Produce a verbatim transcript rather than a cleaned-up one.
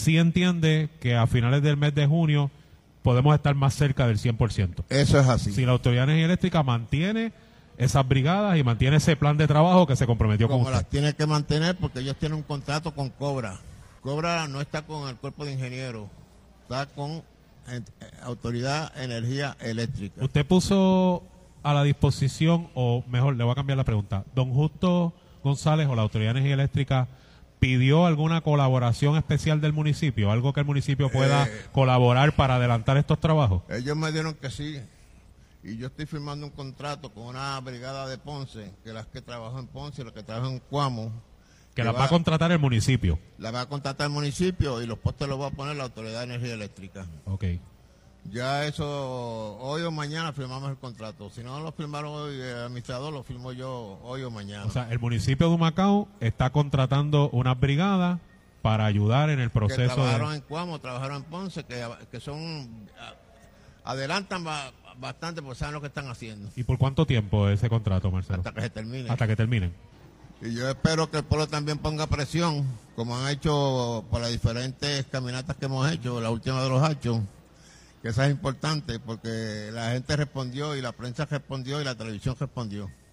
sí entiende que a finales del mes de junio podemos estar más cerca del cien por ciento. Eso es así. Si la Autoridad de Energía Eléctrica mantiene esas brigadas y mantiene ese plan de trabajo que se comprometió Como con usted. las tiene que mantener porque ellos tienen un contrato con Cobra. Cobra no está con el cuerpo de ingenieros, está con eh, Autoridad de Energía Eléctrica. Usted puso a la disposición, o mejor, le voy a cambiar la pregunta, don Justo González o la Autoridad de Energía Eléctrica pidió alguna colaboración especial del municipio, algo que el municipio pueda Eh, colaborar para adelantar estos trabajos. Ellos me dieron que sí, y yo estoy firmando un contrato con una brigada de Ponce, que las que trabajan en Ponce y las que trabajan en Cuamo, Que las va a contratar el municipio. la va a contratar el municipio y los postes los va a poner la Autoridad de Energía Eléctrica. Ok. Ya eso, hoy o mañana firmamos el contrato. Si no lo firmaron hoy el administrador, lo firmo yo hoy o mañana. O sea, el municipio de Humacao está contratando unas brigadas para ayudar en el que proceso trabajaron de... en Cuamo, trabajaron en Ponce, que, que son, adelantan ba- bastante porque saben lo que están haciendo. ¿Y por cuánto tiempo ese contrato, Marcelo? Hasta que se termine. Hasta que terminen. Y yo espero que el pueblo también ponga presión, como han hecho por las diferentes caminatas que hemos hecho, la última de los hachos, que esa es importante porque la gente respondió y la prensa respondió y la televisión respondió.